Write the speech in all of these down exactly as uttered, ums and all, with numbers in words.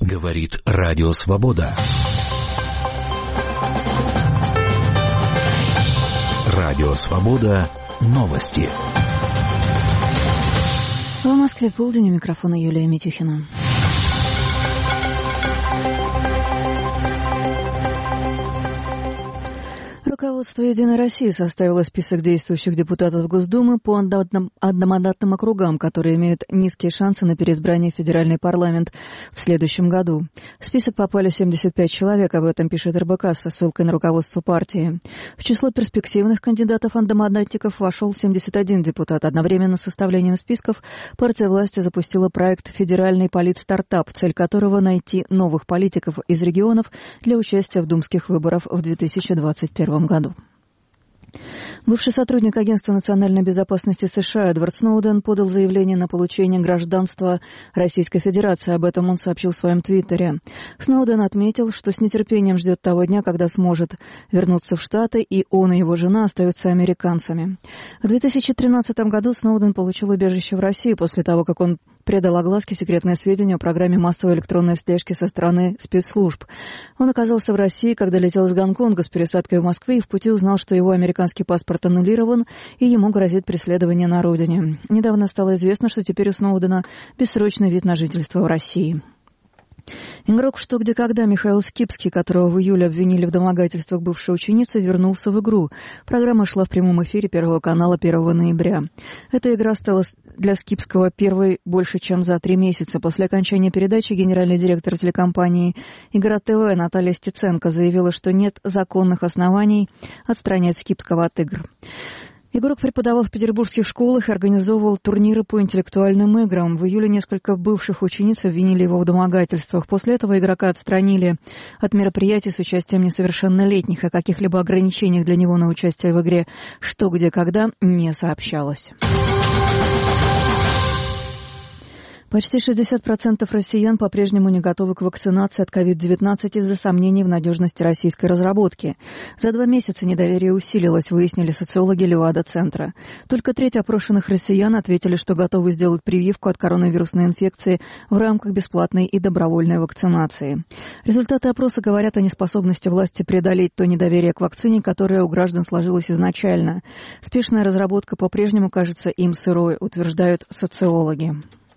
Говорит Радио Свобода. Радио Свобода. Новости. В Москве полдень, у микрофона Юлия Митюхина. Руководство «Единой России» составило список действующих депутатов Госдумы по одномандатным округам, которые имеют низкие шансы на переизбрание в федеральный парламент в следующем году. В список попали семьдесят пять человек, об этом пишет эр бэ ка со ссылкой на руководство партии. В число перспективных кандидатов-одномандатников вошел семьдесят один депутат. Одновременно с составлением списков партия власти запустила проект «Федеральный политстартап», цель которого — найти новых политиков из регионов для участия в думских выборах в две тысячи двадцать первом году. Бывший сотрудник Агентства национальной безопасности США Эдвард Сноуден подал заявление на получение гражданства Российской Федерации. Об этом он сообщил в своем твиттере. Сноуден отметил, что с нетерпением ждет того дня, когда сможет вернуться в Штаты, и он и его жена остаются американцами. В две тысячи тринадцатом году Сноуден получил убежище в России после того, как он предал огласке секретные сведения о программе массовой электронной слежки со стороны спецслужб. Он оказался в России, когда летел из Гонконга с пересадкой в Москве, и в пути узнал, что его американский паспорт аннулирован, и ему грозит преследование на родине. Недавно стало известно, что теперь у Сноудена бессрочный вид на жительство в России. Игрок «Что, где, когда» Михаил Скипский, которого в июле обвинили в домогательствах бывшей ученицы, вернулся в игру. Программа шла в прямом эфире Первого канала первого ноября. Эта игра стала для Скипского первой больше, чем за три месяца. После окончания передачи генеральный директор телекомпании «Игра ТВ» Наталья Стеценко заявила, что нет законных оснований отстранять Скипского от игр. Игрок преподавал в петербургских школах и организовывал турниры по интеллектуальным играм. В июле несколько бывших учениц обвинили его в домогательствах. После этого игрока отстранили от мероприятий с участием несовершеннолетних. О каких-либо ограничениях для него на участие в игре «Что, где, когда» не сообщалось. Почти шестьдесят процентов россиян по-прежнему не готовы к вакцинации от ковид девятнадцать из-за сомнений в надежности российской разработки. За два месяца недоверие усилилось, выяснили социологи Левада-центра. Только треть опрошенных россиян ответили, что готовы сделать прививку от коронавирусной инфекции в рамках бесплатной и добровольной вакцинации. Результаты опроса говорят о неспособности власти преодолеть то недоверие к вакцине, которое у граждан сложилось изначально. Спешная разработка по-прежнему кажется им сырой, утверждают социологи.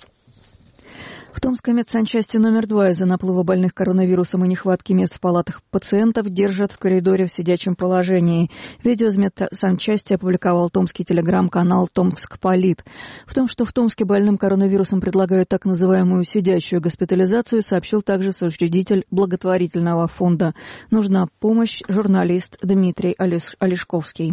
В Томской медсанчасти номер два из-за наплыва больных коронавирусом и нехватки мест в палатах пациентов держат в коридоре в сидячем положении. Видео из медсанчасти опубликовал томский телеграм-канал «Томскполит». В том, что в Томске больным коронавирусом предлагают так называемую сидящую госпитализацию, сообщил также соучредитель благотворительного фонда «Нужна помощь» журналист Дмитрий Олешковский.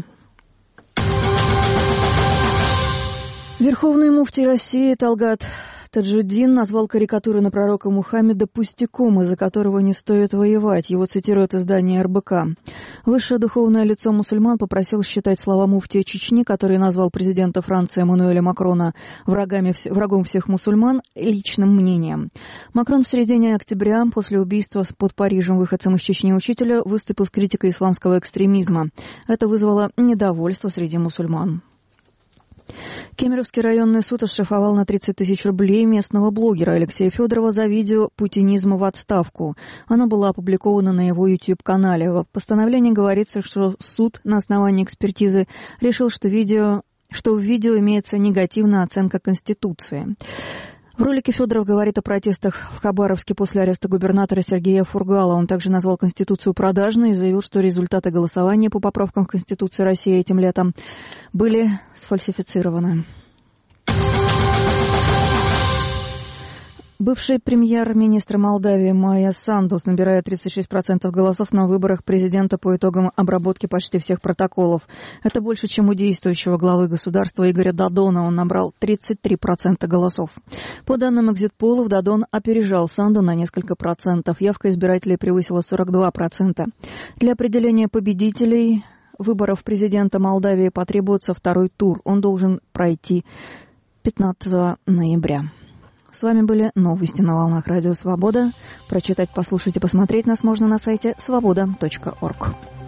Верховный муфтий России Талгат Таджуддин назвал карикатуры на пророка Мухаммеда пустяком, из-за которого не стоит воевать. Его цитирует издание эр бэ ка. Высшее духовное лицо мусульман попросил считать слова муфтия Чечни, который назвал президента Франции Эммануэля Макрона врагами, врагом всех мусульман, личным мнением. Макрон в середине октября, после убийства под Парижем выходцем из Чечни учителя, выступил с критикой исламского экстремизма. Это вызвало недовольство среди мусульман. Кемеровский районный суд оштрафовал на тридцать тысяч рублей местного блогера Алексея Федорова за видео «Путинизма в отставку». Оно было опубликовано на его YouTube-канале. В постановлении говорится, что суд на основании экспертизы решил, что, видео, что в видео имеется негативная оценка Конституции. В ролике Федоров говорит о протестах в Хабаровске после ареста губернатора Сергея Фургала. Он также назвал Конституцию продажной и заявил, что результаты голосования по поправкам в Конституции России этим летом были сфальсифицированы. Бывший премьер-министр Молдавии Майя Санду набирает тридцать шесть процентов голосов на выборах президента по итогам обработки почти всех протоколов. Это больше, чем у действующего главы государства Игоря Додона. Он набрал тридцать три процента голосов. По данным экзит-полов, Додон опережал Санду на несколько процентов. Явка избирателей превысила сорок два процента. Для определения победителей выборов президента Молдавии потребуется второй тур. Он должен пройти пятнадцатого ноября. С вами были новости на волнах Радио Свобода. Прочитать, послушать и посмотреть нас можно на сайте свобода точка орг.